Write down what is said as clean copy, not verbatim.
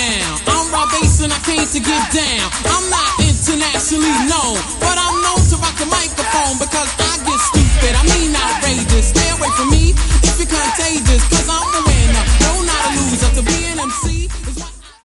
now. I'm Rob Bass and I came to get down. I'm not internationally known, but I'm known to rock the microphone because I get stupid.